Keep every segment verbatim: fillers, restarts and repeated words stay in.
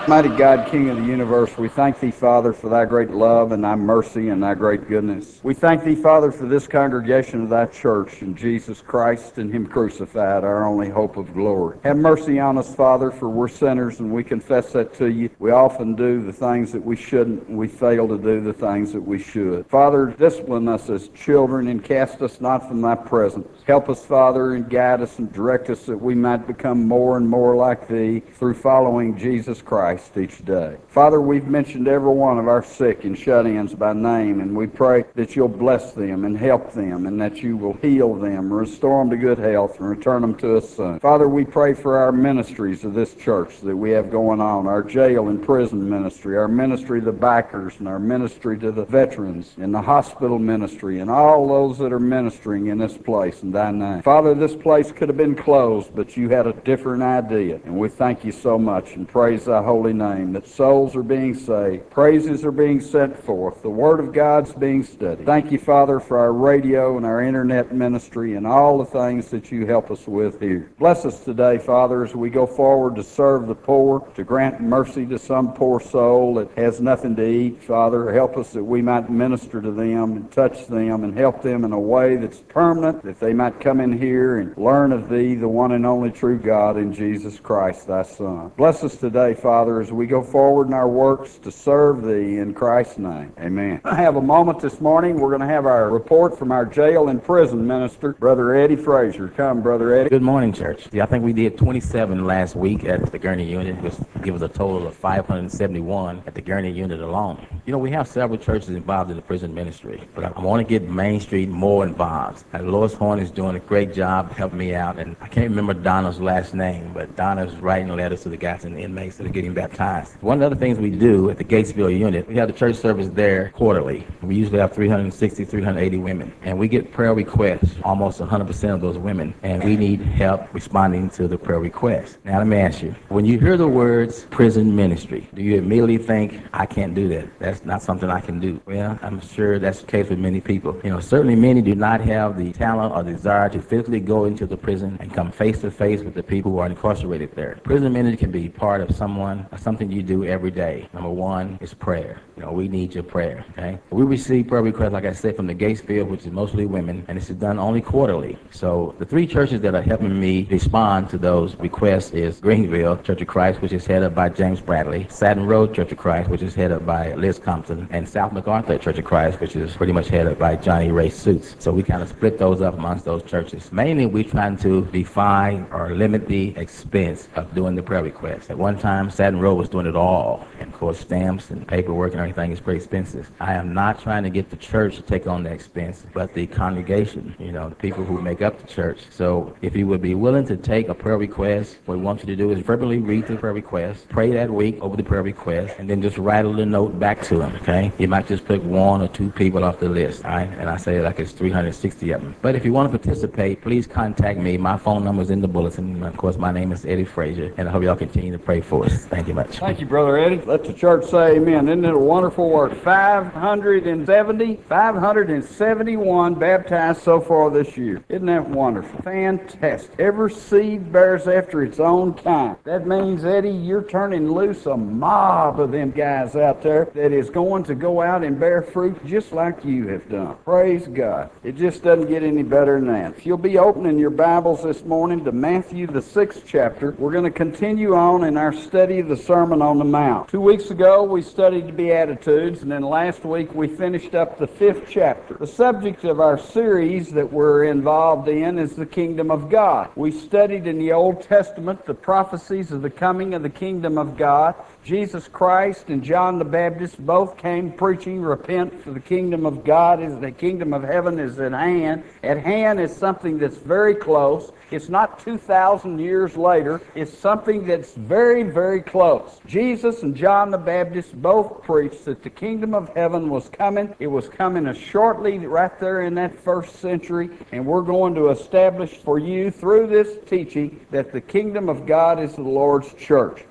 Mighty God, King of the universe, we thank thee, Father, for thy great love and thy mercy and thy great goodness. We thank thee, Father, for this congregation of thy church and Jesus Christ and him crucified, our only hope of glory. Have mercy on us, Father, for we're sinners and we confess that to you. We often do the things that we shouldn't, and we fail to do the things that we should. Father, discipline us as children and cast us not from thy presence. Help us, Father, and guide us and direct us that we might become more and more like thee through following Jesus Christ each day. Father, we've mentioned every one of our sick and shut-ins by name, and we pray that you'll bless them and help them, and that you will heal them, restore them to good health, and return them to us soon. Father, we pray for our ministries of this church that we have going on, our jail and prison ministry, our ministry to the bikers, and our ministry to the veterans, and the hospital ministry, and all those that are ministering in this place in thy name. Father, this place could have been closed, but you had a different idea, and we thank you so much and praise thy holy name, that souls are being saved, praises are being sent forth, the word of God's being studied. Thank you, Father, for our radio and our internet ministry and all the things that you help us with here. Bless us today, Father, as we go forward to serve the poor, to grant mercy to some poor soul that has nothing to eat. Father, help us that we might minister to them and touch them and help them in a way that's permanent, that they might come in here and learn of thee, the one and only true God, in Jesus Christ, thy Son. Bless us today, Father, as we go forward in our works to serve thee in Christ's name. Amen. I have a moment this morning. We're going to have our report from our jail and prison minister, Brother Eddie Frazier. Come, Brother Eddie. Good morning, church. Yeah, I think we did twenty-seven last week at the Gurney unit, which gives us a total of five hundred seventy-one at the Gurney unit alone. You know, we have several churches involved in the prison ministry, but I want to get Main Street more involved. And Lois Horn is doing a great job helping me out, and I can't remember Donna's last name, but Donna's writing letters to the guys and the inmates that are getting baptized. One of the other things we do at the Gatesville unit, we have the church service there quarterly. We usually have three hundred sixty, three hundred eighty women, and we get prayer requests, almost one hundred percent of those women, and we need help responding to the prayer requests. Now, let me ask you, when you hear the words prison ministry, do you immediately think, I can't do that? That's not something I can do. Well, I'm sure that's the case with many people. You know, certainly many do not have the talent or desire to physically go into the prison and come face to face with the people who are incarcerated there. Prison ministry can be part of someone, or something you do every day. Number one is prayer. You know, we need your prayer, okay? We receive prayer requests, like I said, from the Gatesville, which is mostly women, and this is done only quarterly. So the three churches that are helping me respond to those requests is Greenville Church of Christ, which is headed by James Bradley, Satin Road Church of Christ, which is headed by Liz Compton, and South MacArthur Church of Christ, which is pretty much headed by Johnny Ray Suits. So we kind of split those up amongst those churches. Mainly, we're trying to define or limit the expense of doing the prayer requests. At one time, Satin Road was doing it all, and of course, stamps and paperwork and everything is pretty expensive. I am not trying to get the church to take on the expense, but the congregation, you know, the people who make up the church. So if you would be willing to take a prayer request, what we want you to do is verbally read the prayer request, pray that week over the prayer request, and then just write a little note back to them, okay? You might just pick one or two people off the list, all right? And I say like it's three hundred sixty of them. But if you want to participate, please contact me. My phone number is in the bulletin. Of course, my name is Eddie Frazier, and I hope y'all continue to pray for us. Thank you much. Thank you, Brother Eddie. Let the church say amen. Isn't it a wonderful word? five hundred seventy, five hundred seventy-one baptized so far this year. Isn't that wonderful? Fantastic. Every seed bears after its own kind. That means, Eddie, you're turning loose a mob of them guys out there that is going to go out and bear fruit just like you have done. Praise God. It just doesn't get any better than that. If you'll be opening your Bibles this morning to Matthew, the sixth chapter, we're going to continue on in our study of the Sermon on the Mount. Two weeks ago, we studied the Beatitudes, and then last week we finished up the fifth chapter. The subject of our series that we're involved in is the kingdom of God. We studied in the Old Testament the prophecies of the coming of the kingdom of God. Jesus Christ and John the Baptist both came preaching, repent, for the kingdom of God is the kingdom of heaven is at hand. At hand is something that's very close. It's not two thousand years later. It's something that's very, very close. Jesus and John the Baptist both preached that the kingdom of heaven was coming. It was coming shortly right there in that first century, and we're going to establish for you through this teaching that the kingdom of God is the Lord's church.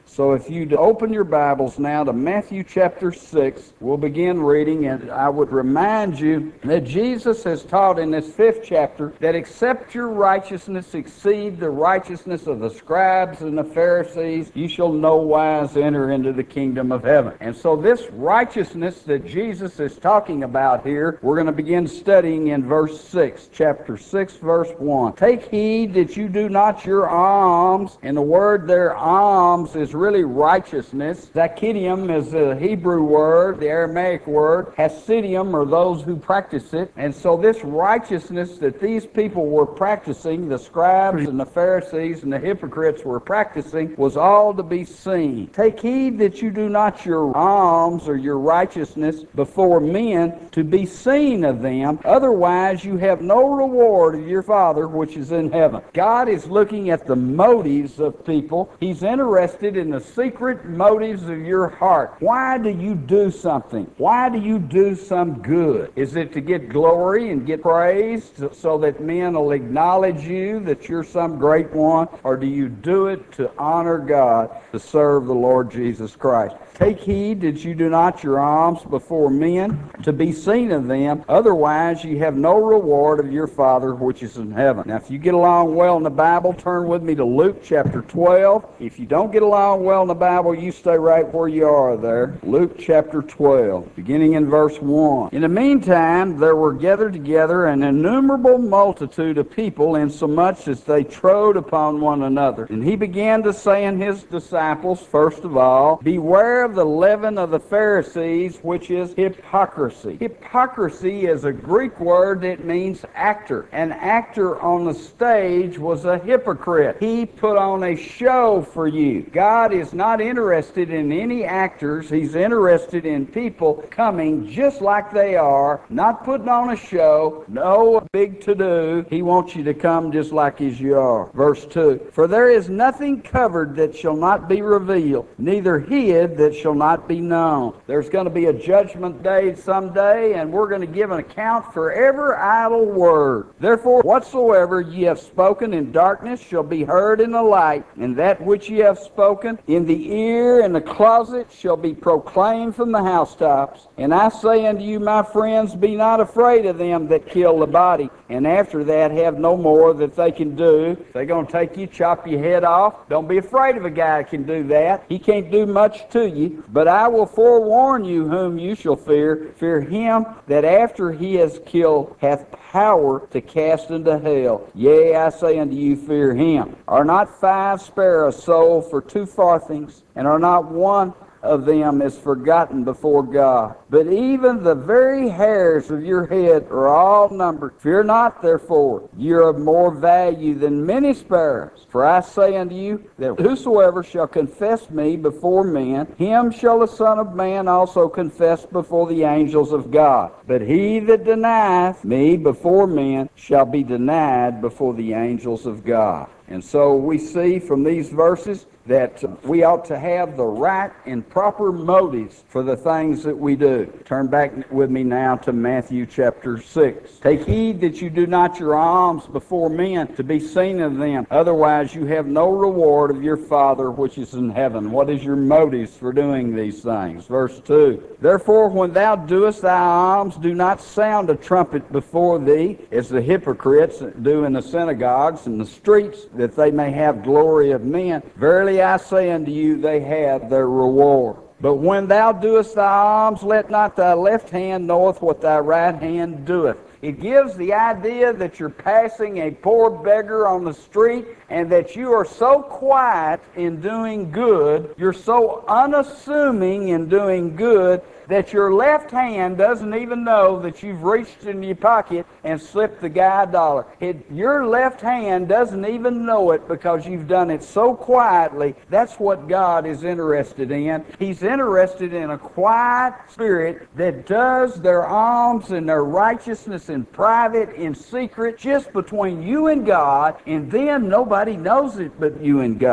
So if you'd open your Bibles now to Matthew chapter six, we'll begin reading, and I would remind you that Jesus has taught in this fifth chapter that except your righteousness exceed the righteousness of the scribes and the Pharisees, you shall no wise enter into the kingdom of heaven. And so this righteousness that Jesus is talking about here, we're going to begin studying in verse six, chapter six, verse one. Take heed that you do not your alms, and the word there, alms, is really righteousness. Zakidium is a Hebrew word, the Aramaic word. Hasidium are those who practice it. And so this righteousness that these people were practicing, the scribes and the Pharisees and the hypocrites were practicing, was all to be seen. Take heed that you do not your alms or your righteousness before men to be seen of them. Otherwise you have no reward of your Father which is in heaven. God is looking at the motives of people. He's interested in the secret motives of your heart. Why do you do something? Why do you do some good? Is it to get glory and get praise so that men will acknowledge you that you're some great one? Or do you do it to honor God, to serve the Lord Jesus Christ? Take heed that you do not your alms before men to be seen of them. Otherwise you have no reward of your Father which is in heaven. Now if you get along well in the Bible, turn with me to Luke chapter twelve. If you don't get along well in the Bible, you stay right where you are there. Luke chapter twelve, beginning in verse one. In the meantime there were gathered together an innumerable multitude of people, insomuch as they trode upon one another. And he began to say unto his disciples, first of all, beware of the leaven of the Pharisees, which is hypocrisy. Hypocrisy is a Greek word that means actor. An actor on the stage was a hypocrite. He put on a show for you. God is not interested in any actors. He's interested in people coming just like they are, not putting on a show, no big to-do. He wants you to come just like as you are. Verse two, for there is nothing covered that shall not be revealed, neither hid that shall not be known. There's going to be a judgment day someday, and we're going to give an account for every idle word. Therefore, whatsoever ye have spoken in darkness shall be heard in the light, and that which ye have spoken in the ear in the closet shall be proclaimed from the housetops. And I say unto you, my friends, be not afraid of them that kill the body, and after that have no more that they can do. If they're going to take you, chop your head off, don't be afraid of a guy that can do that. He can't do much to you. But I will forewarn you whom you shall fear. Fear him that after he has killed hath power to cast into hell. Yea, I say unto you, fear him. Are not five sparrows sold for two farthings, and are not one of them is forgotten before God? But even the very hairs of your head are all numbered. Fear not, therefore, ye are of more value than many sparrows. For I say unto you, that whosoever shall confess me before men, him shall the Son of Man also confess before the angels of God. But he that denieth me before men shall be denied before the angels of God. And so we see from these verses that we ought to have the right and proper motives for the things that we do. Turn back with me now to Matthew chapter six. Take heed that you do not your alms before men to be seen of them. Otherwise you have no reward of your Father which is in heaven. What is your motives for doing these things? Verse two. Therefore when thou doest thy alms, do not sound a trumpet before thee, as the hypocrites do in the synagogues and the streets, that they may have glory of men. Verily I say unto you, they have their reward. But when thou doest thy alms, let not thy left hand knoweth what thy right hand doeth. It gives the idea that you're passing a poor beggar on the street, and that you are so quiet in doing good, you're so unassuming in doing good, that your left hand doesn't even know that you've reached in your pocket and slipped the guy a dollar. It, your left hand doesn't even know it because you've done it so quietly. That's what God is interested in. He's interested in a quiet spirit that does their alms and their righteousness in private, in secret, just between you and God, and then nobody knows it but you and God.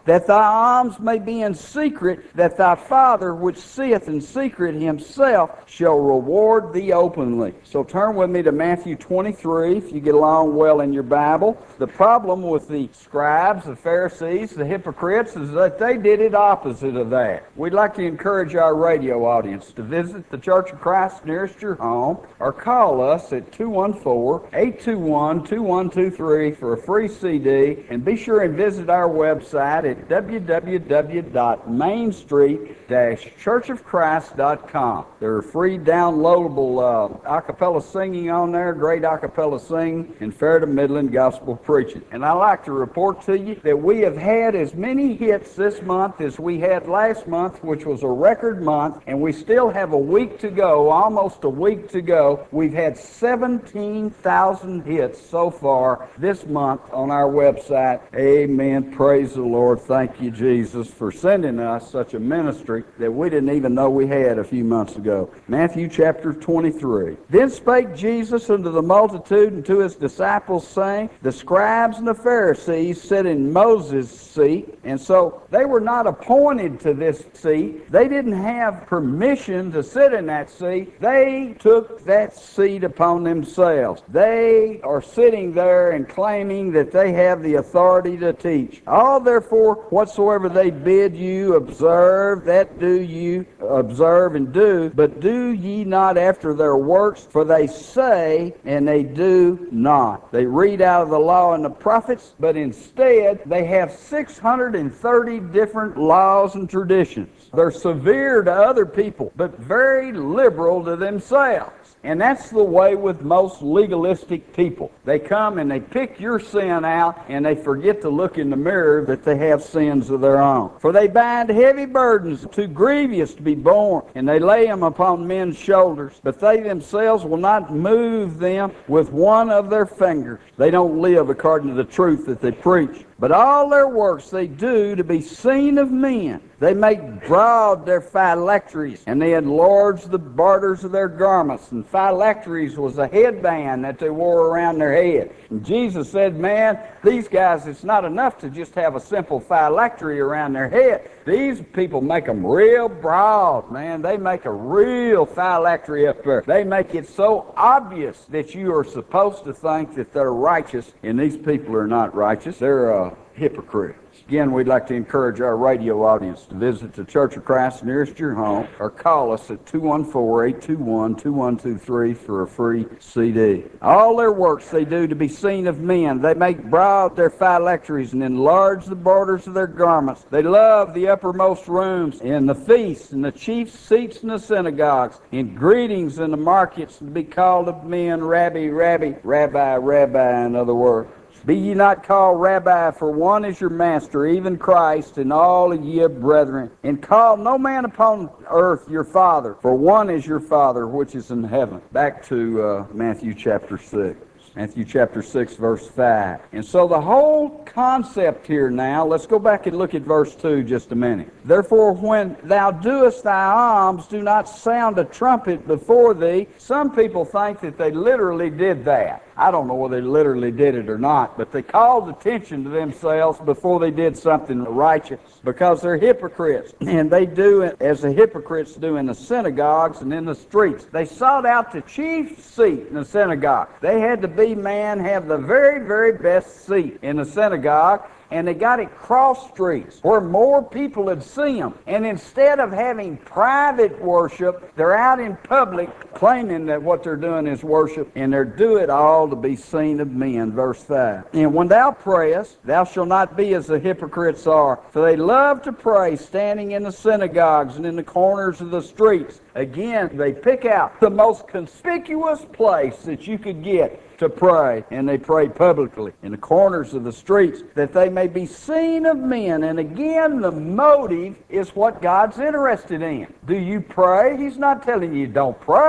that thy alms may be in secret, that thy Father which seeth in secret himself shall reward thee openly. So turn with me to Matthew twenty-three, if you get along well in your Bible. The problem with the scribes, the Pharisees, the hypocrites, is that they did it opposite of that. We'd like to encourage our radio audience to visit the Church of Christ nearest your home, or call us at two one four, eight two one, two one two three for a free C D, and be sure and visit our website at w w w dot main street dash church of christ dot com. There are free downloadable uh, a cappella singing on there, great a cappella singing, and fair to Midland gospel preaching. And I like to report to you that we have had as many hits this month as we had last month, which was a record month, and we still have a week to go, almost a week to go. We've had seventeen thousand hits so far this month on our website. Amen. Praise the Lord. Thank you, Jesus, for sending us such a ministry that we didn't even know we had a few months ago. Matthew chapter twenty-three. Then spake Jesus unto the multitude and to his disciples, saying, the scribes and the Pharisees sit in Moses' seat. And so they were not appointed to this seat. They didn't have permission to sit in that seat. They took that seat upon themselves. They are sitting there and claiming that they have the authority to teach. All therefore whatsoever they bid you observe, that do you observe and do, but do ye not after their works, for they say and they do not. They read out of the law and the prophets, but instead they have six hundred thirty different laws and traditions. They're severe to other people, but very liberal to themselves. And that's the way with most legalistic people. They come and they pick your sin out, and they forget to look in the mirror that they have sins of their own. For they bind heavy burdens too grievous to be borne, and they lay them upon men's shoulders, but they themselves will not move them with one of their fingers. They don't live according to the truth that they preach. But all their works they do to be seen of men. They make broad their phylacteries, and they enlarge the borders of their garments. And phylacteries was a headband that they wore around their head. And Jesus said, man, these guys, it's not enough to just have a simple phylactery around their head. These people make them real broad, man. They make a real phylactery up there. They make it so obvious that you are supposed to think that they're righteous, and these people are not righteous. They're uh, hypocrites. Again, we'd like to encourage our radio audience to visit the Church of Christ nearest your home, or call us at two one four, eight two one, two one two three for a free C D. All their works they do to be seen of men. They make broad their phylacteries and enlarge the borders of their garments. They love the uppermost rooms and the feasts and the chief seats in the synagogues, and greetings in the markets, to be called of men, Rabbi, Rabbi, Rabbi, Rabbi, in other words. Be ye not called Rabbi, for one is your master, even Christ, and all of ye are brethren. And call no man upon earth your father, for one is your Father which is in heaven. Back to uh, Matthew chapter six. Matthew chapter six, verse five. And so the whole concept here now, let's go back and look at verse two just a minute. Therefore, when thou doest thy alms, do not sound a trumpet before thee. Some people think that they literally did that. I don't know whether they literally did it or not, but they called attention to themselves before they did something righteous, because they're hypocrites. And they do it as the hypocrites do in the synagogues and in the streets. They sought out the chief seat in the synagogue. They had to be, man, have the very, very best seat in the synagogue. And they got it cross streets where more people would see them. And instead of having private worship, they're out in public claiming that what they're doing is worship, and they're do it all to be seen of men. Verse five. And when thou prayest, thou shalt not be as the hypocrites are, for they love to pray standing in the synagogues and in the corners of the streets. Again, they pick out the most conspicuous place that you could get to pray, and they pray publicly in the corners of the streets, that they may be seen of men. And again, the motive is what God's interested in. Do you pray? He's not telling you don't pray.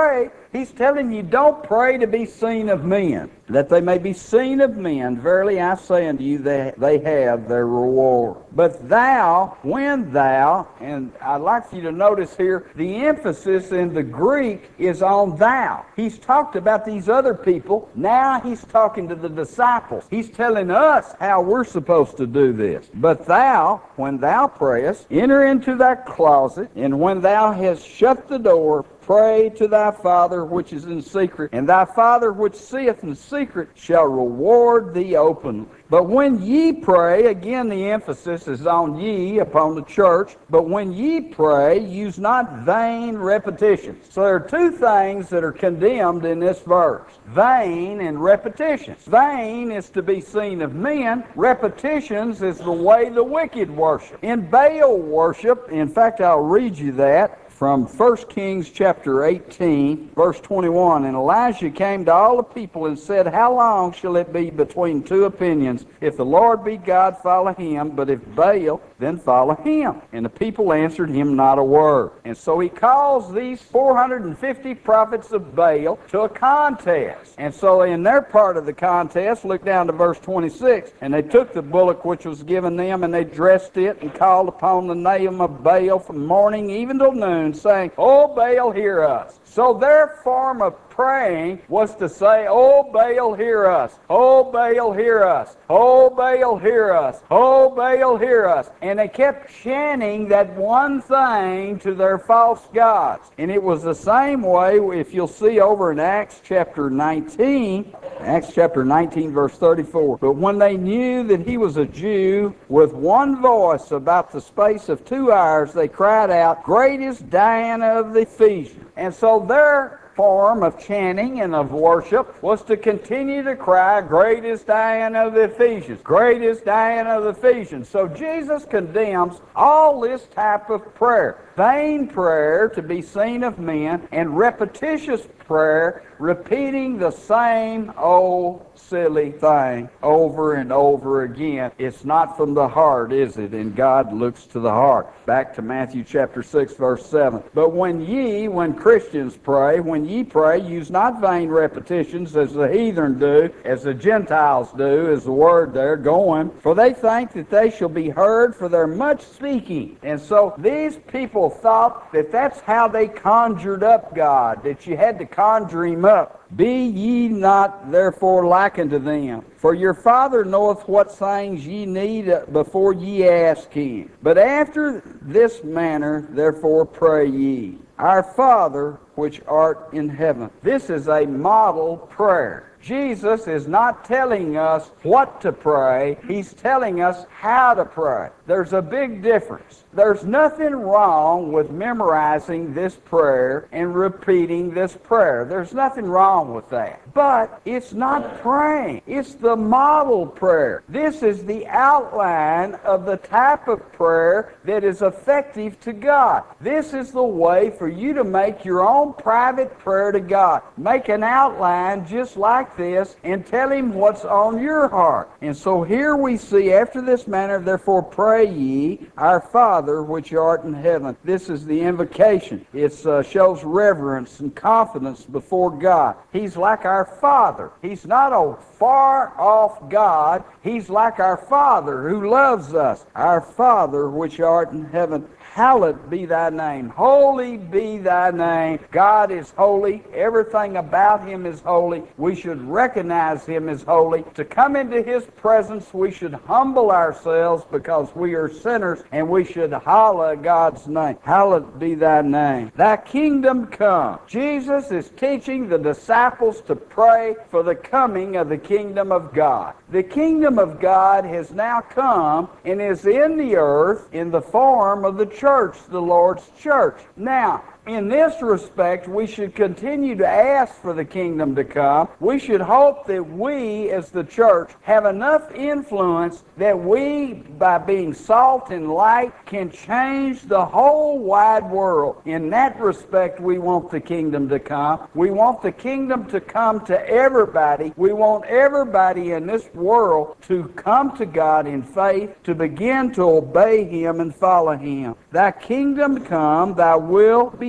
He's telling you, don't pray to be seen of men, that they may be seen of men. Verily I say unto you, they, they have their reward. But thou, when thou, and I'd like for you to notice here, the emphasis in the Greek is on thou. He's talked about these other people. Now he's talking to the disciples. He's telling us how we're supposed to do this. But thou, when thou prayest, enter into thy closet, and when thou hast shut the door, pray to thy Father which is in secret, and thy Father which seeth in secret shall reward thee openly. But when ye pray, again the emphasis is on ye, upon the church, but when ye pray, use not vain repetitions. So there are two things that are condemned in this verse: vain and repetitions. Vain is to be seen of men. Repetitions is the way the wicked worship. In Baal worship, in fact, I'll read you that from First Kings chapter eighteen, verse twenty-one. And Elijah came to all the people and said, How long shall it be between two opinions? If the Lord be God, follow him, but if Baal, then follow him. And the people answered him not a word. And so he calls these four hundred fifty prophets of Baal to a contest. And so in their part of the contest, look down to verse twenty-six, and they took the bullock which was given them, and they dressed it, and called upon the name of Baal from morning even till noon, saying, O Baal, hear us. So their form of praying was to say, O Baal, hear us. O Baal, hear us. O Baal, hear us. O Baal, hear us. And they kept chanting that one thing to their false gods. And it was the same way, if you'll see over in Acts chapter nineteen, Acts chapter nineteen, verse thirty-four. But when they knew that he was a Jew, with one voice about the space of two hours, they cried out, Great is Diana of the Ephesians. And so their form of chanting and of worship was to continue to cry, Great is Diana of the Ephesians. Great is Diana of the Ephesians. So Jesus condemns all this type of prayer. Vain prayer to be seen of men, and repetitious prayer, repeating the same old silly thing over and over again. It's not from the heart, is it? And God looks to the heart. Back to Matthew chapter six, verse seven. But when ye, when Christians pray, when ye pray, use not vain repetitions as the heathen do, as the Gentiles do, is the word there, going, for they think that they shall be heard for their much speaking. And so these people thought that that's how they conjured up God, that you had to conjure him up. Be ye not therefore like unto them, for your Father knoweth what things ye need before ye ask him. But after this manner therefore pray ye, Our Father which art in heaven. This is a model prayer. Jesus is not telling us what to pray. He's telling us how to pray. There's a big difference. There's nothing wrong with memorizing this prayer and repeating this prayer. There's nothing wrong with that. But it's not praying. It's the model prayer. This is the outline of the type of prayer that is effective to God. This is the way for you to make your own private prayer to God. Make an outline just like this and tell him what's on your heart. And so here we see, after this manner, therefore pray ye, Our Father which art in heaven. This is the invocation. It uh, shows reverence and confidence before God. He's like our Father. He's not a far-off God. He's like our Father who loves us. Our Father which art in heaven, hallowed be thy name. Holy be thy name. God is holy. Everything about him is holy. We should recognize him as holy. To come into his presence, we should humble ourselves because we are sinners, and we should hallow God's name. Hallowed be thy name. Thy kingdom come. Jesus is teaching the disciples to pray for the coming of the kingdom of God. The kingdom of God has now come and is in the earth in the form of the church, the Lord's church. Now, in this respect, we should continue to ask for the kingdom to come. We should hope that we, as the church, have enough influence that we, by being salt and light, can change the whole wide world. In that respect, we want the kingdom to come. We want the kingdom to come to everybody. We want everybody in this world to come to God in faith, to begin to obey him and follow him. Thy kingdom come, thy will be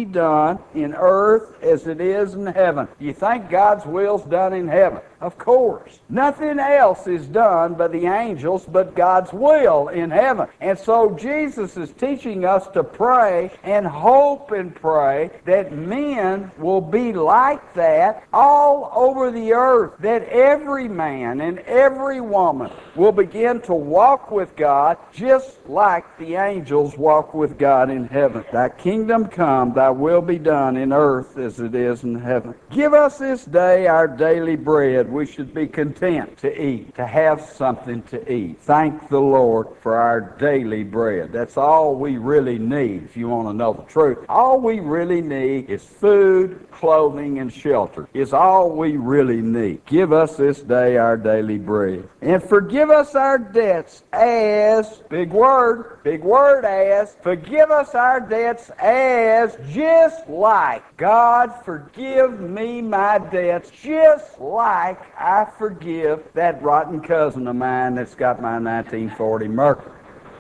be done in earth as it is in heaven. You think God's will's done in heaven? Of course. Nothing else is done by the angels but God's will in heaven. And so Jesus is teaching us to pray and hope and pray that men will be like that all over the earth, that every man and every woman will begin to walk with God just like the angels walk with God in heaven. Thy kingdom come, thy will be done in earth as it is in heaven. Give us this day our daily bread. We should be content to eat, to have something to eat. Thank the Lord for our daily bread. That's all we really need, if you want to know the truth. All we really need is food, clothing, and shelter. Is all we really need. Give us this day our daily bread. And forgive us our debts as, big word, big word as, forgive us our debts as, just like God forgive me my debts, just like I forgive that rotten cousin of mine that's got my nineteen forty Mercury.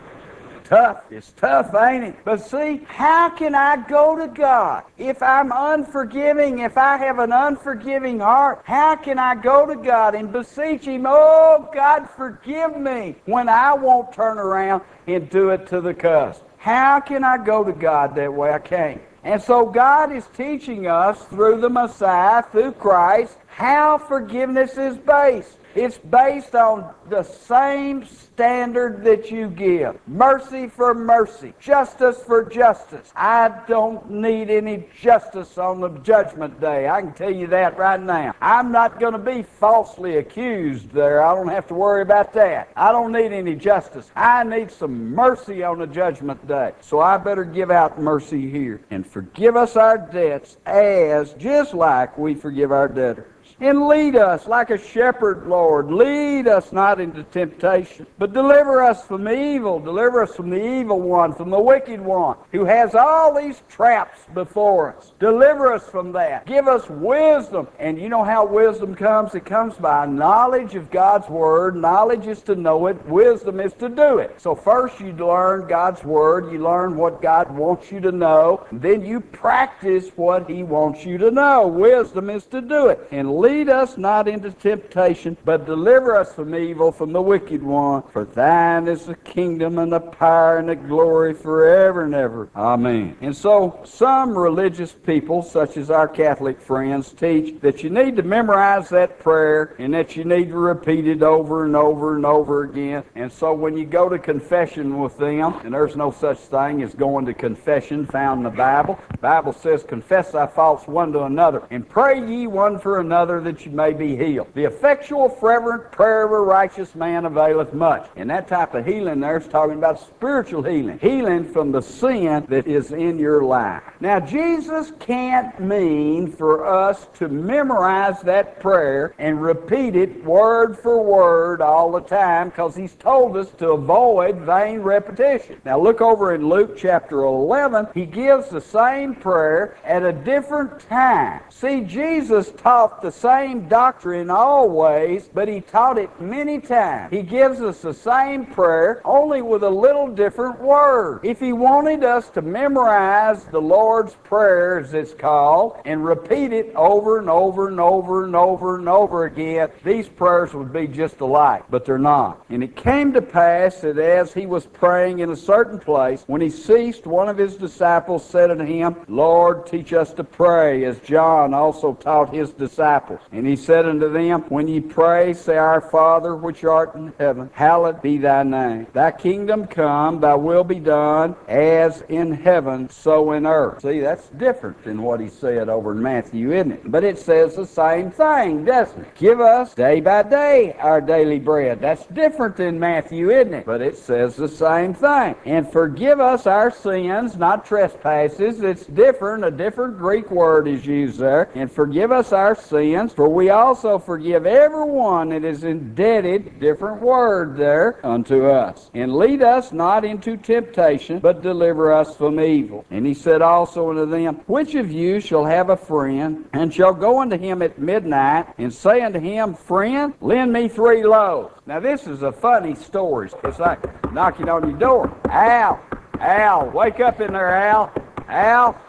Tough. It's tough, ain't it? But see, how can I go to God if I'm unforgiving, if I have an unforgiving heart? How can I go to God and beseech Him, oh, God, forgive me, when I won't turn around and do it to the cousin? How can I go to God that way? I can't. And so God is teaching us through the Messiah, through Christ, how forgiveness is based. It's based on the same standard that you give. Mercy for mercy. Justice for justice. I don't need any justice on the judgment day. I can tell you that right now. I'm not going to be falsely accused there. I don't have to worry about that. I don't need any justice. I need some mercy on the judgment day. So I better give out mercy here. And forgive us our debts as, just like we forgive our debtors. And lead us like a shepherd, Lord. Lead us not into temptation, but deliver us from evil. Deliver us from the evil one, from the wicked one, who has all these traps before us. Deliver us from that. Give us wisdom. And you know how wisdom comes? It comes by knowledge of God's Word. Knowledge is to know it. Wisdom is to do it. So first you learn God's Word. You learn what God wants you to know. Then you practice what He wants you to know. Wisdom is to do it. And lead Lead us not into temptation, but deliver us from evil, from the wicked one. For thine is the kingdom and the power and the glory forever and ever. Amen. And so some religious people, such as our Catholic friends, teach that you need to memorize that prayer and that you need to repeat it over and over and over again. And so when you go to confession with them, and there's no such thing as going to confession found in the Bible. The Bible says, confess thy faults one to another, and pray ye one for another, that you may be healed. The effectual fervent prayer of a righteous man availeth much. And that type of healing there is talking about spiritual healing. Healing from the sin that is in your life. Now, Jesus can't mean for us to memorize that prayer and repeat it word for word all the time, because He's told us to avoid vain repetition. Now, look over in Luke chapter eleven. He gives the same prayer at a different time. See, Jesus taught the same Same doctrine always, but He taught it many times. He gives us the same prayer, only with a little different word. If He wanted us to memorize the Lord's Prayer, as it's called, and repeat it over and over and over and over and over again, these prayers would be just alike, but they're not. And it came to pass that as He was praying in a certain place, when He ceased, one of His disciples said unto Him, Lord, teach us to pray, as John also taught his disciples. And He said unto them, when ye pray, say, Our Father which art in heaven, hallowed be thy name. Thy kingdom come, thy will be done, as in heaven, so in earth. See, that's different than what He said over in Matthew, isn't it? But it says the same thing, doesn't it? Give us day by day our daily bread. That's different than Matthew, isn't it? But it says the same thing. And forgive us our sins, not trespasses. It's different. A different Greek word is used there. And forgive us our sins, for we also forgive everyone that is indebted, different word there, unto us. And lead us not into temptation, but deliver us from evil. And He said also unto them, which of you shall have a friend, and shall go unto him at midnight, and say unto him, Friend, lend me three loaves. Now this is a funny story. It's like knocking on your door. Al, Al, wake up in there, Al. Al,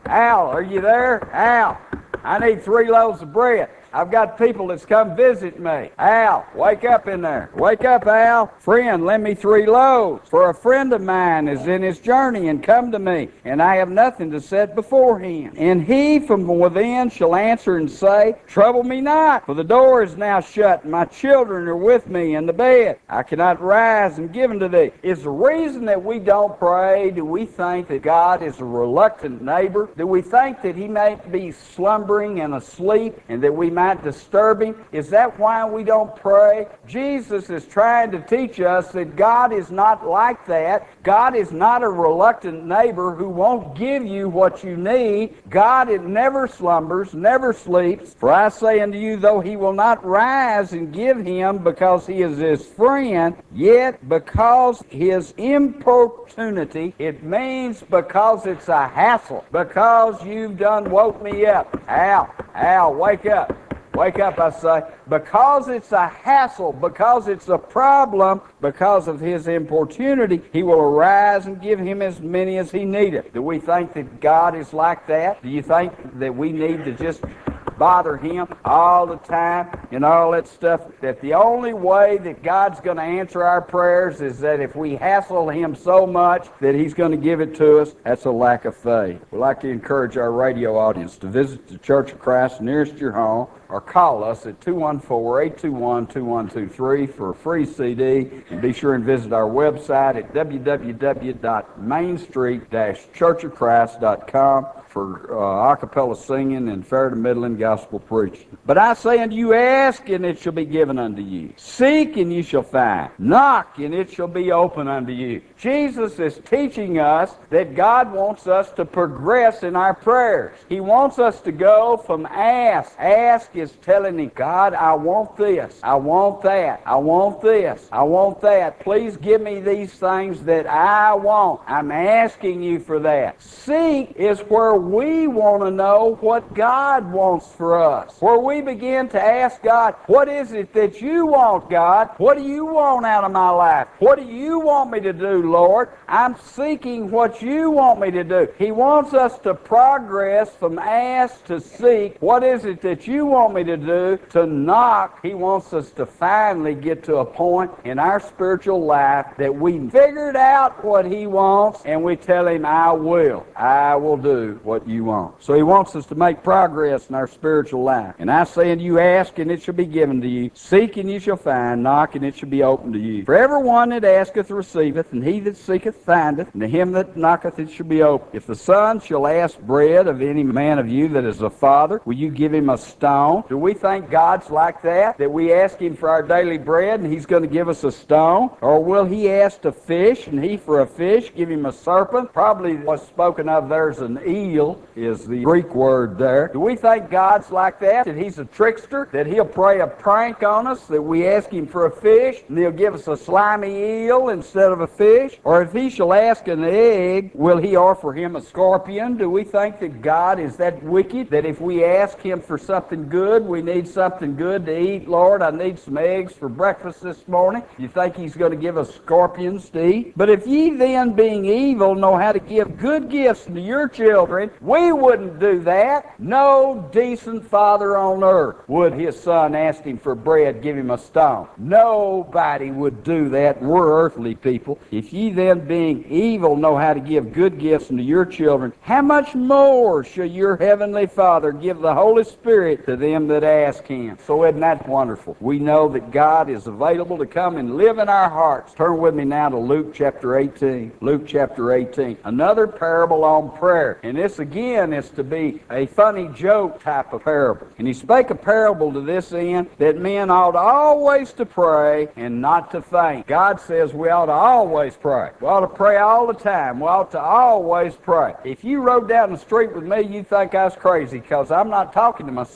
Al, are you there? Al, I need three loaves of bread. I've got people that's come visit me. Al, wake up in there. Wake up, Al. Friend, lend me three loaves. For a friend of mine is in his journey and come to me, and I have nothing to set before him. And he from within shall answer and say, Trouble me not, for the door is now shut, and my children are with me in the bed. I cannot rise and give unto thee. Is the reason that we don't pray, do we think that God is a reluctant neighbor? Do we think that he may be slumbering and asleep, and that we might disturb him? Is that why we don't pray? Jesus is trying to teach us that God is not like that. God is not a reluctant neighbor who won't give you what you need. God it never slumbers, never sleeps. For I say unto you, though he will not rise and give him because he is his friend, yet because his importunity, it means because it's a hassle, because you've done woke me up. Al, Al, wake up. Wake up, I say. Because it's a hassle, because it's a problem, because of his importunity, he will arise and give him as many as he needeth. Do we think that God is like that? Do you think that we need to just bother him all the time and all that stuff? That the only way that God's going to answer our prayers is that if we hassle him so much that he's going to give it to us? That's a lack of faith. We'd like to encourage our radio audience to visit the Church of Christ nearest your home, or call us at two one four, eight two one, two one two three for a free C D. And be sure and visit our website at w w w dot main street dash church of christ dot com for uh, a cappella singing and fair to middling gospel preaching. But I say unto you, ask, and it shall be given unto you. Seek, and you shall find. Knock, and it shall be open unto you. Jesus is teaching us that God wants us to progress in our prayers. He wants us to go from ask. Ask is telling him, God, I want this. I want that. I want this. I want that. Please give me these things that I want. I'm asking you for that. Seek is where we want to know what God wants for us. Where we begin to ask God, what is it that you want, God? What do you want out of my life? What do you want me to do, Lord? I'm seeking what you want me to do. He wants us to progress from ask to seek. What is it that you want me to do? To knock. He wants us to finally get to a point in our spiritual life that we figured out what he wants and we tell him, I will. I will do what you want. So he wants us to make progress in our spiritual life. And I say unto you, ask, and it shall be given to you. Seek, and you shall find. Knock, and it shall be opened to you. For everyone that asketh receiveth, and he that seeketh findeth, and to him that knocketh it shall be opened. If the Son shall ask bread of any man of you that is a father, will you give him a stone? Do we think God's like that? That we ask him for our daily bread, and he's going to give us a stone? Or will he ask a fish, and he for a fish give him a serpent? Probably what's spoken of there's an eel, is the Greek word there. Do we think God's like that? That he's a trickster? That he'll play a prank on us? That we ask him for a fish and he'll give us a slimy eel instead of a fish? Or if he shall ask an egg, will he offer him a scorpion? Do we think that God is that wicked? That if we ask him for something good, we need something good to eat? Lord, I need some eggs for breakfast this morning. You think he's going to give us scorpions to eat? But if ye then, being evil, know how to give good gifts to your children, we wouldn't do that. No decent father on earth would his son ask him for bread, give him a stone. Nobody would do that. We're earthly people. If ye then, being evil, know how to give good gifts unto your children, how much more shall your heavenly Father give the Holy Spirit to them that ask him? So isn't that wonderful? We know that God is available to come and live in our hearts. Turn with me now to Luke chapter eighteen. Luke chapter eighteen. Another parable on prayer. And this again is to be a funny joke type of parable. And he spake a parable to this end, that men ought always to pray and not to faint. God says we ought to always pray. We ought to pray all the time. We ought to always pray. If you rode down the street with me, you'd think I was crazy, because I'm not talking to myself. I'm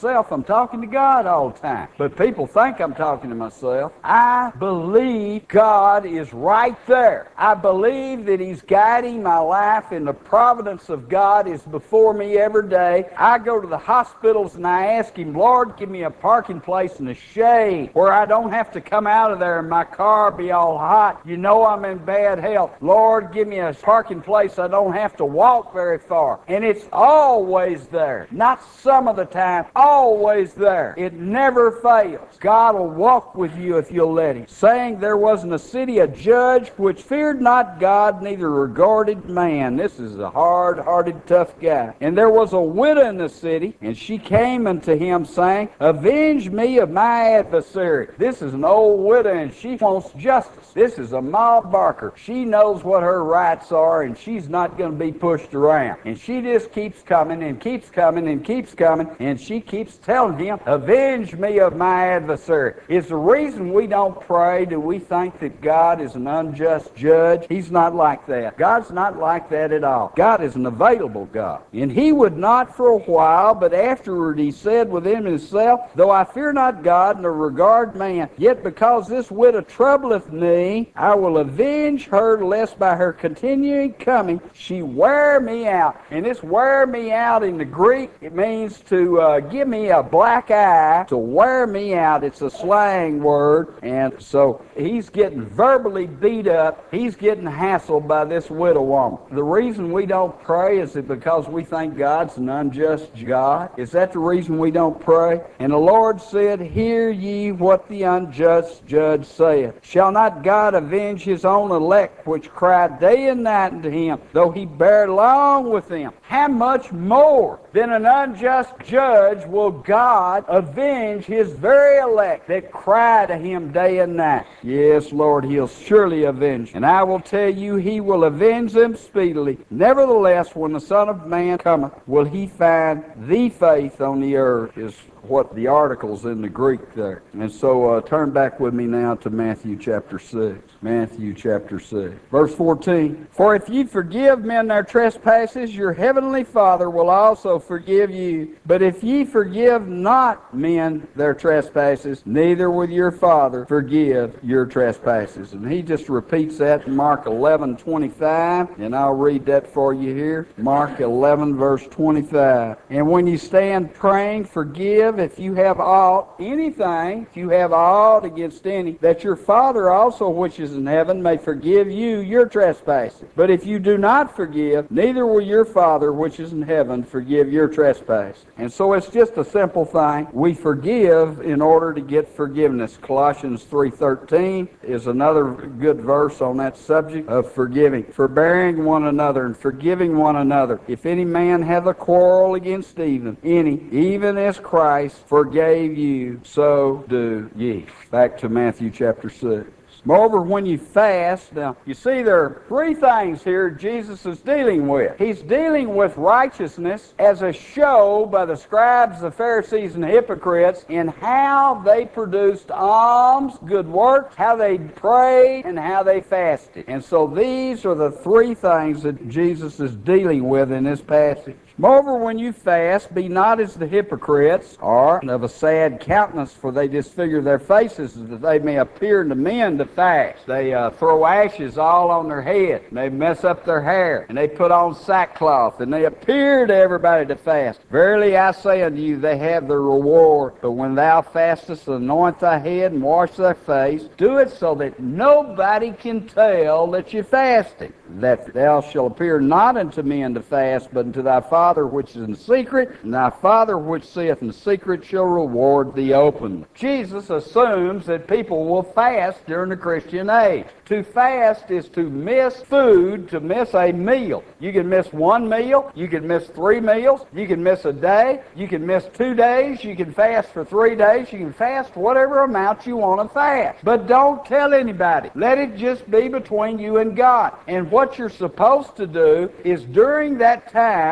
talking to God all the time. But people think I'm talking to myself. I believe God is right there. I believe that He's guiding my life, and the providence of God is before me every day. I go to the hospitals and I ask Him, Lord, give me a parking place in the shade where I don't have to come out of there and my car be all hot. You know I'm in bad health. Lord, give me a parking place I don't have to walk very far. And it's always there. Not some of the time, always there. It never fails. God will walk with you if you'll let Him. Saying there was in the city a judge which feared not God, neither regarded man. This is a hard-hearted, tough guy. And there was a widow in the city, and she came unto him, saying, Avenge me of my adversary. This is an old widow, and she wants justice. This is a mob barker. She knows what her rights are, and she's not going to be pushed around. And she just keeps coming and keeps coming and keeps coming, and she keeps telling him, Avenge me of my adversary. It's the reason we don't pray. Do we think that God is an unjust judge? He's not like that. God's not like that at all. God is an available God. And he would not for a while, but afterward he said within himself, Though I fear not God, nor regard man, yet because this widow troubleth me, I will avenge her, lest by her continuing coming she wear me out. And this wear me out in the Greek, it means to uh, give me a black eye, to wear me out. It's a slang word. And so he's getting verbally beat up. He's getting hassled by this widow woman. The reason we don't pray is it because we think God's an unjust God? Is that the reason we don't pray? And the Lord said, Hear ye what the unjust judge saith. Shall not God avenge his own elect, which cry day and night unto him, though he bear long with them? How much more than an unjust judge will God avenge his very elect that cry to him day and night? Yes, Lord, he'll surely avenge. And I will tell you, he will avenge them speedily. Nevertheless, when the Son of Man cometh, will he find the faith on the earth? Is what the article's in the Greek there. And so uh, turn back with me now to Matthew chapter six. Matthew chapter six. Verse fourteen. For if ye forgive men their trespasses, your heavenly Father will also forgive you. But if ye forgive not men their trespasses, neither will your Father forgive your trespasses. And he just repeats that in Mark eleven twenty-five. And I'll read that for you here. Mark eleven verse twenty-five. And when you stand praying, forgive if you have aught, anything, if you have aught against any, that your Father also which is in heaven may forgive you your trespasses. But if you do not forgive, neither will your Father which is in heaven forgive your trespass. And so it's just a simple thing. We forgive in order to get forgiveness. Colossians three thirteen is another good verse on that subject of forgiving. Forbearing one another and forgiving one another. If any man hath a quarrel against even any, even as Christ forgave you, so do ye. Back to Matthew chapter six. Moreover, when you fast, now, you see there are three things here Jesus is dealing with. He's dealing with righteousness as a show by the scribes, the Pharisees, and the hypocrites in how they produced alms, good works, how they prayed, and how they fasted. And so these are the three things that Jesus is dealing with in this passage. Moreover, when you fast, be not as the hypocrites, or of a sad countenance, for they disfigure their faces, that they may appear to men to fast. They uh, throw ashes all on their head, and they mess up their hair, and they put on sackcloth, and they appear to everybody to fast. Verily I say unto you, they have their reward. But when thou fastest, anoint thy head and wash thy face. Do it so that nobody can tell that you're fasting, that thou shalt appear not unto men to fast, but unto thy Father which is in secret, and thy Father which seeth in secret shall reward thee openly. Jesus assumes that people will fast during the Christian age. To fast is to miss food, to miss a meal. You can miss one meal, you can miss three meals, you can miss a day, you can miss two days, you can fast for three days, you can fast whatever amount you want to fast. But don't tell anybody. Let it just be between you and God. And what you're supposed to do is during that time that you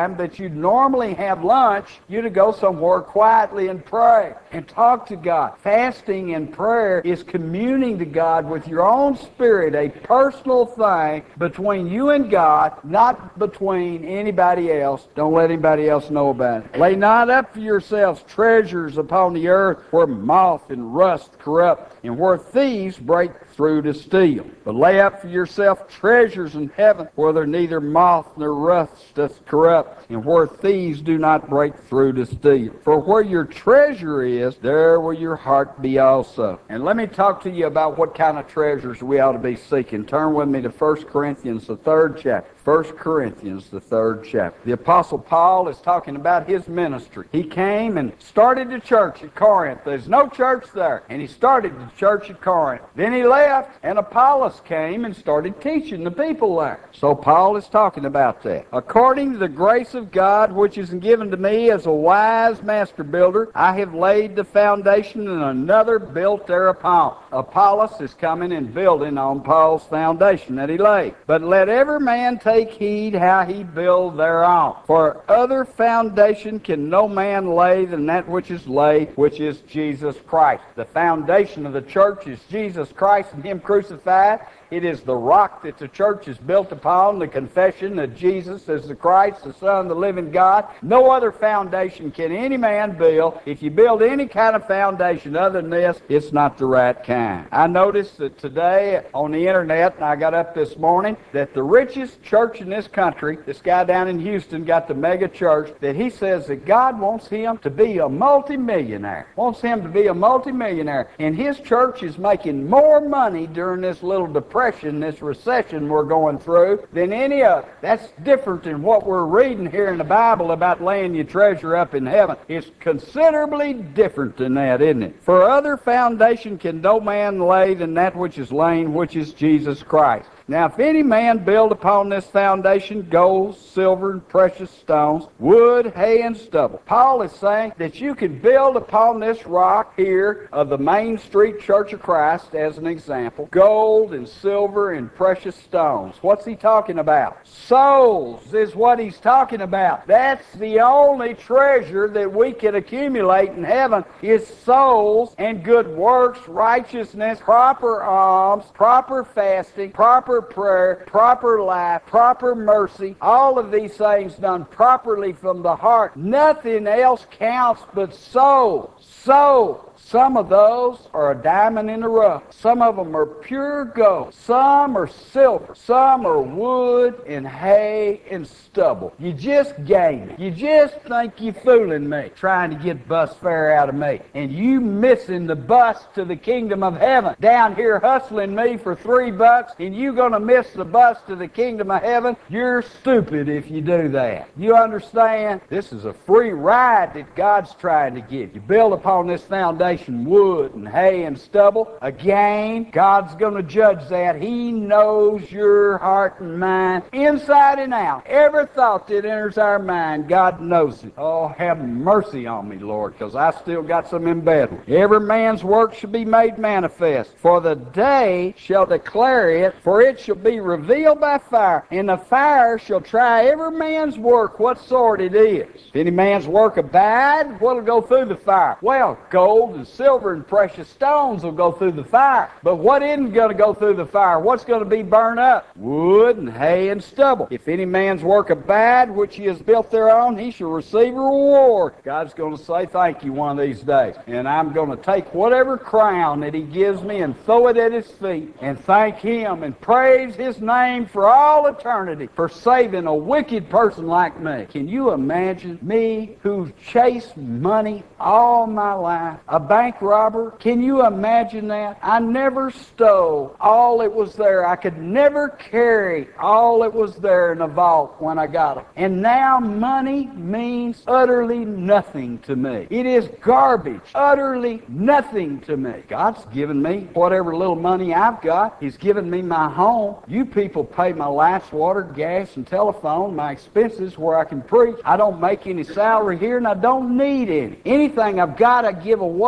you'd normally have lunch, you'd go somewhere quietly and pray and talk to God. Fasting and prayer is communing to God with your own spirit, a personal thing between you and God, not between anybody else. Don't let anybody else know about it. Lay not up for yourselves treasures upon the earth where moth and rust corrupt and where thieves break through to steal. But lay up for yourself treasures in heaven where there neither moth nor rust doth corrupt and where thieves do not break through to steal. For where your treasure is, there will your heart be also. And let me talk to you about what kind of treasures we ought to be seeking. Turn with me to First Corinthians, the third chapter. First Corinthians, the third chapter. The Apostle Paul is talking about his ministry. He came and started the church at Corinth. There's no church there. And he started the church at Corinth. Then he left, and Apollos came and started teaching the people there. So Paul is talking about that. According to the grace of God, which is given to me as a wise master builder, I have laid the foundation, and another built thereupon. Apollos is coming and building on Paul's foundation that he laid. But let every man take Take heed how he build thereon. For other foundation can no man lay than that which is laid, which is Jesus Christ. The foundation of the church is Jesus Christ and Him crucified. It is the rock that the church is built upon, the confession that Jesus is the Christ, the Son of the living God. No other foundation can any man build. If you build any kind of foundation other than this, it's not the right kind. I noticed that today on the internet, and I got up this morning, that the richest church in this country, this guy down in Houston got the mega church, that he says that God wants him to be a multimillionaire. Wants him to be a multimillionaire. And his church is making more money during this little depression, this recession we're going through, than any other. That's different than what we're reading here in the Bible about laying your treasure up in heaven. It's considerably different than that, isn't it? For other foundation can no man lay than that which is laid, which is Jesus Christ. Now, if any man build upon this foundation gold, silver, and precious stones, wood, hay, and stubble. Paul is saying that you can build upon this rock here of the Main Street Church of Christ, as an example, gold and silver and precious stones. What's he talking about? Souls is what he's talking about. That's the only treasure that we can accumulate in heaven is souls and good works, righteousness, proper alms, proper fasting, proper prayer, proper life, proper mercy, all of these things done properly from the heart. Nothing else counts but soul. Soul. Some of those are a diamond in the rough. Some of them are pure gold. Some are silver. Some are wood and hay and stubble. You just game. You just think you're fooling me, trying to get bus fare out of me. And you missing the bus to the kingdom of heaven. Down here hustling me for three bucks, and you gonna miss the bus to the kingdom of heaven? You're stupid if you do that. You understand? This is a free ride that God's trying to give you. Build upon this foundation, wood and hay and stubble. Again, God's going to judge that. He knows your heart and mind inside and out. Every thought that enters our mind, God knows it. Oh, have mercy on me, Lord, because I still got some embezzlement. Every man's work shall be made manifest, for the day shall declare it, for it shall be revealed by fire, and the fire shall try every man's work, what sort it is. If any man's work abide, what'll go through the fire? Well, gold and silver and precious stones will go through the fire. But what isn't going to go through the fire? What's going to be burned up? Wood and hay and stubble. If any man's work abide, which he has built thereon, he shall receive a reward. God's going to say thank you one of these days. And I'm going to take whatever crown that he gives me and throw it at his feet and thank him and praise his name for all eternity for saving a wicked person like me. Can you imagine me who's chased money all my life? A bank robber? Can you imagine that? I never stole all that was there. I could never carry all that was there in a vault when I got it. And now money means utterly nothing to me. It is garbage. Utterly nothing to me. God's given me whatever little money I've got. He's given me my home. You people pay my lights, water, gas, and telephone, my expenses where I can preach. I don't make any salary here, and I don't need any. Anything I've got, I give away.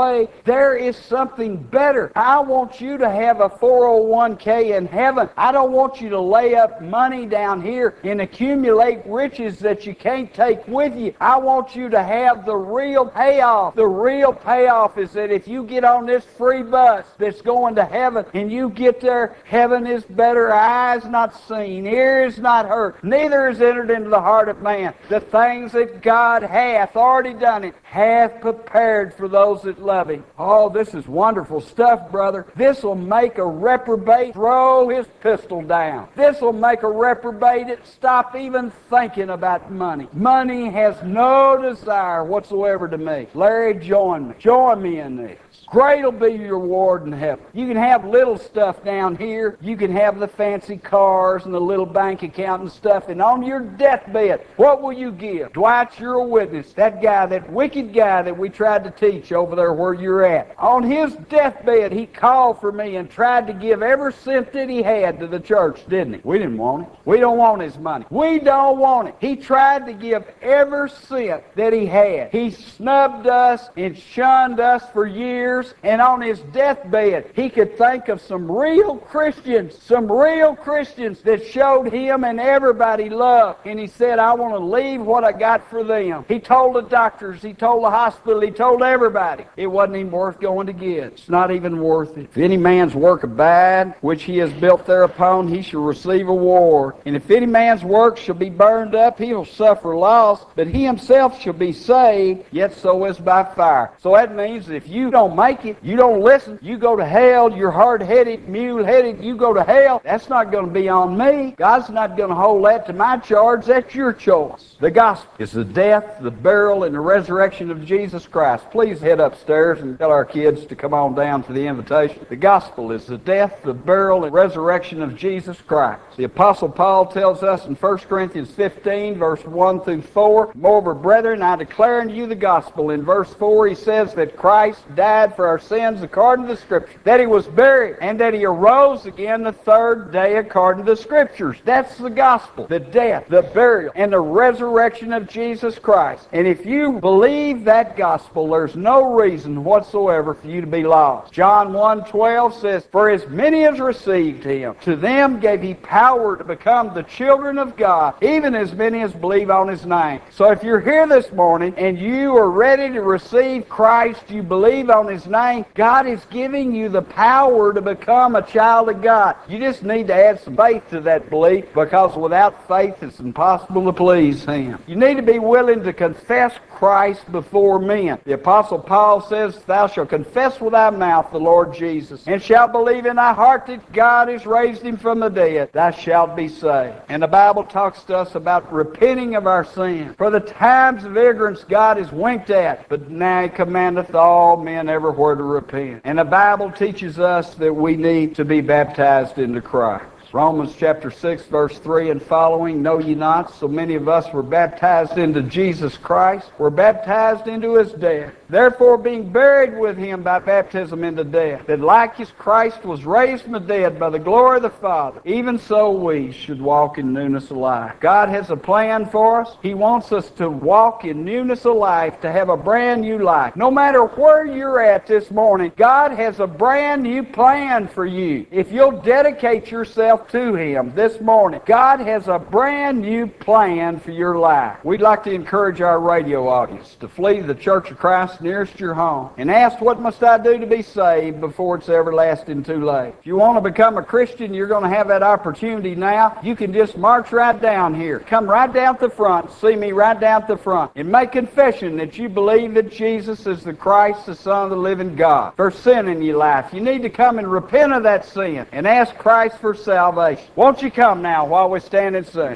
way, there is something better. I want you to have a four oh one k in heaven. I don't want you to lay up money down here and accumulate riches that you can't take with you. I want you to have the real payoff. The real payoff is that if you get on this free bus that's going to heaven and you get there, heaven is better, eyes not seen, ears not heard, neither is entered into the heart of man. The things that God hath already done it, hath prepared for those that love him. Oh, this is wonderful stuff, brother. This will make a reprobate throw his pistol down. This will make a reprobate stop even thinking about money. Money has no desire whatsoever to me. Larry, join me. Join me in this. Great will be your reward in heaven. You can have little stuff down here. You can have the fancy cars and the little bank account and stuff. And on your deathbed, what will you give? Dwight, you're a witness. That guy, that wicked guy that we tried to teach over there where you're at. On his deathbed, he called for me and tried to give every cent that he had to the church, didn't he? We didn't want it. We don't want his money. We don't want it. He tried to give every cent that he had. He snubbed us and shunned us for years. And on his deathbed, he could think of some real Christians, some real Christians that showed him and everybody love. And he said, I want to leave what I got for them. He told the doctors, he told the hospital, he told everybody, it wasn't even worth going to get. It's not even worth it. If any man's work abide, which he has built thereupon, he shall receive a reward. And if any man's work shall be burned up, he will suffer loss, but he himself shall be saved, yet so as by fire. So that means if you don't make it, you don't listen, you go to hell, you're hard-headed, mule-headed, you go to hell, that's not going to be on me. God's not going to hold that to my charge. That's your choice. The gospel is the death, the burial, and the resurrection of Jesus Christ. Please head upstairs and tell our kids to come on down to the invitation. The gospel is the death, the burial, and resurrection of Jesus Christ. The Apostle Paul tells us in First Corinthians fifteen, verse one through four, moreover, brethren, I declare unto you the gospel. In verse four, he says that Christ died for our sins according to the Scriptures, that he was buried, and that he arose again the third day according to the Scriptures. That's the gospel, the death, the burial, and the resurrection of Jesus Christ. And if you believe that gospel, there's no reason whatsoever for you to be lost. John one twelve says, for as many as received him, to them gave he power to become the children of God, even as many as believe on his name. So if you're here this morning and you are ready to receive Christ, you believe on his name, God is giving you the power to become a child of God. You just need to add some faith to that belief, because without faith it's impossible to please him. You need to be willing to confess Christ before men. The Apostle Paul says, thou shalt confess with thy mouth the Lord Jesus, and shalt believe in thy heart that God has raised him from the dead, thou shalt be saved. And the Bible talks to us about repenting of our sin. For the times of ignorance God has winked at, but now he commandeth all men everywhere to repent. And the Bible teaches us that we need to be baptized into Christ. Romans chapter six, verse three and following, know ye not, so many of us were baptized into Jesus Christ, were baptized into his death. Therefore, being buried with him by baptism into death, that like as Christ was raised from the dead by the glory of the Father, even so we should walk in newness of life. God has a plan for us. He wants us to walk in newness of life, to have a brand new life. No matter where you're at this morning, God has a brand new plan for you. If you'll dedicate yourself to him this morning, God has a brand new plan for your life. We'd like to encourage our radio audience to flee to the Church of Christ nearest your home and ask, what must I do to be saved, before it's everlasting too late. If you want to become a Christian, you're going to have that opportunity now. You can just march right down here. Come right down to the front. See me right down to the front. And make confession that you believe that Jesus is the Christ, the Son of the living God. For sin in your life, you need to come and repent of that sin and ask Christ for salvation. Won't you come now while we stand and sing?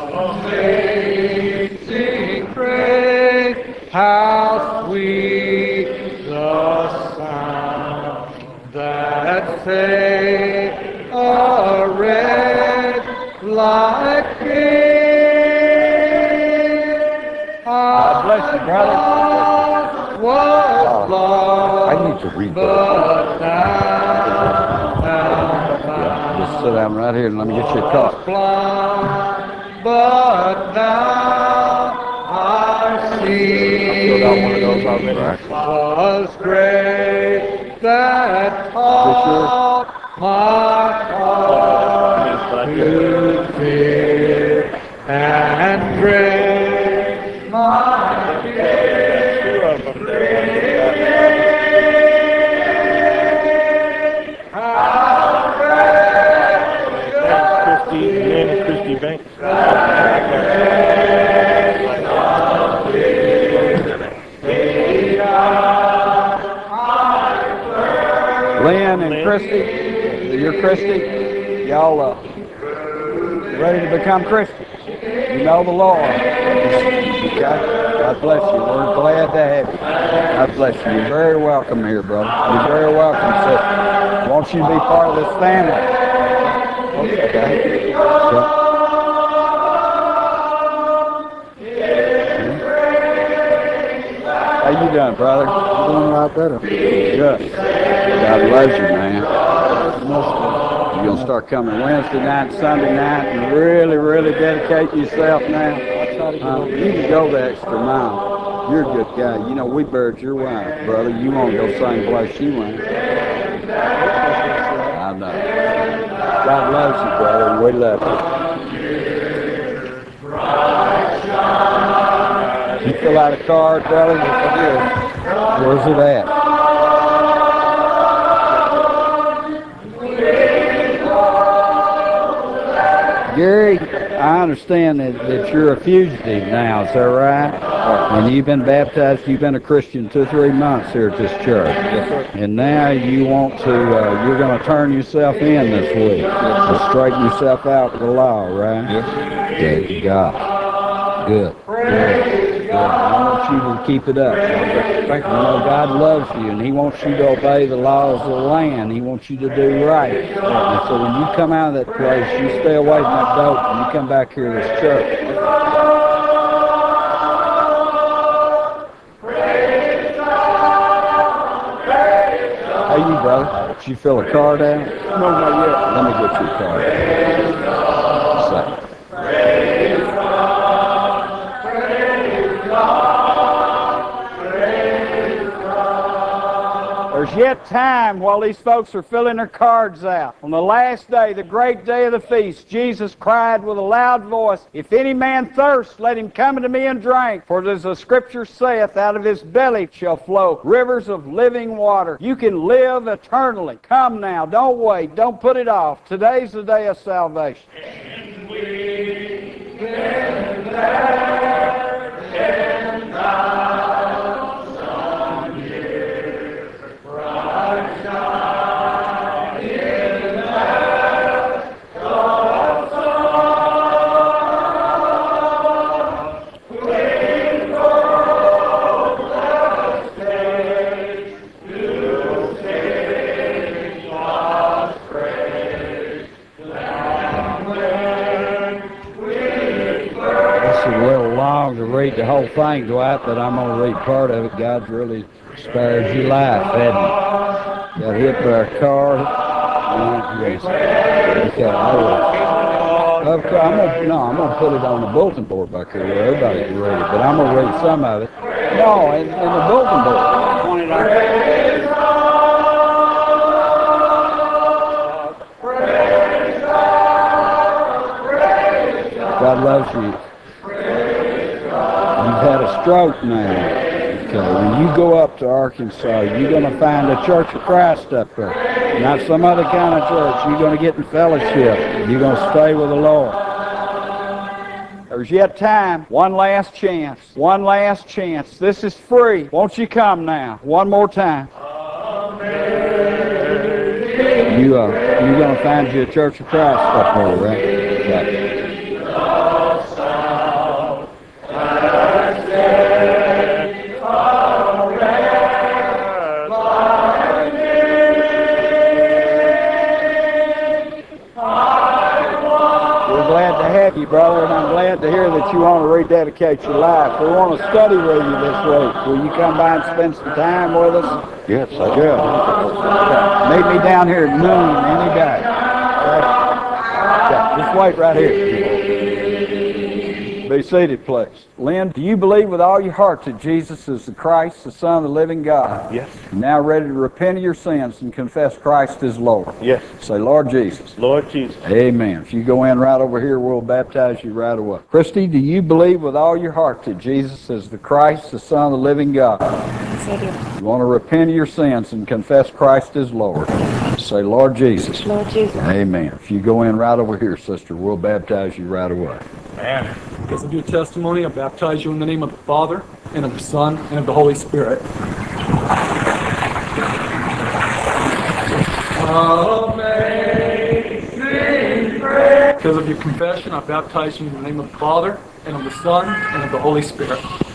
Amazing grace, how sweet the sound that saved a wretch like me. God bless you, brother. Was lost, I need to read but that. now, Just sit down right here and let me get you a cup. blind, but now I see. I filled out one of those already. Right. Was great that taught my heart to fear and grace my Two of them. That's Christy, Lynn and Christy Banks. Lynn and Christy, you're Christy. Y'all uh, ready to become Christians? You know the Lord. Okay? God bless you. We're glad to have you. God bless you. You're very welcome here, brother. You're very welcome, sister. I want you to be part of this family. Okay. So, how you doing, brother? I'm doing a lot better. Good. God loves you, man. You're going to start coming Wednesday night, Sunday night, and really, really dedicate yourself now. Uh, you can go the extra mile. You're a good guy. You know, we buried your wife, brother. You won't go same place she went. I know. God loves you, brother, and we love you. You fill out a card, brother? Where's it at? Gary, I understand that, that you're a fugitive now, is that right? And you've been baptized, you've been a Christian two or three months here at this church. Yes, sir. And now you want to, uh, you're going to turn yourself in this week. And straighten yourself out with the law, right? Yes. Good God. Good. Good. Good. I want you to keep it up. Thank You know, God loves you, and He wants you to obey the laws of the land. He wants you to do right. And so when you come out of that place, you stay away from that dope, and you come back here to this church. How you, brother? Did you fill a card out? No, not yet. Let me get you a card. Second. There's yet time while these folks are filling their cards out. On the last day, the great day of the feast, Jesus cried with a loud voice, "If any man thirst, let him come unto me and drink. For as the Scripture saith, out of his belly shall flow rivers of living water." You can live eternally. Come now. Don't wait. Don't put it off. Today's the day of salvation. To read the whole thing, Dwight, but I'm going to read part of it. God's really spared your life, hadn't He? Got hit by a car. Okay, I will. Okay, I'm gonna, no, I'm going to put it on the bulletin board back here where everybody can read it, but I'm going to read some of it. No, in, in the bulletin board. God loves you. You've had a stroke now. Okay, when you go up to Arkansas, you're going to find a Church of Christ up there. Not some other kind of church. You're going to get in fellowship. You're going to stay with the Lord. There's yet time. One last chance. One last chance. This is free. Won't you come now? One more time. You, uh, you're going to find you a Church of Christ up there, right? Okay. You, brother, and I'm glad to hear that you want to rededicate your life. We want to study with you this week. Will you come by and spend some time with us? Yes, I Good. Meet me down here at noon any day. Okay. Okay. Just wait right here. Be seated, please. Lynn, do you believe with all your heart that Jesus is the Christ, the Son of the living God? Yes. You're now ready to repent of your sins and confess Christ as Lord. Yes. Say, Lord Jesus. Lord Jesus. Amen. If you go in right over here, we'll baptize you right away. Christy, do you believe with all your heart that Jesus is the Christ, the Son of the living God? Yes, I do. You want to repent of your sins and confess Christ as Lord. Say, Lord Jesus. Lord Jesus. Amen. If you go in right over here, sister, we'll baptize you right away. Man. Because of your testimony, I baptize you in the name of the Father, and of the Son, and of the Holy Spirit. Amazing grace. Because of your confession, I baptize you in the name of the Father, and of the Son, and of the Holy Spirit.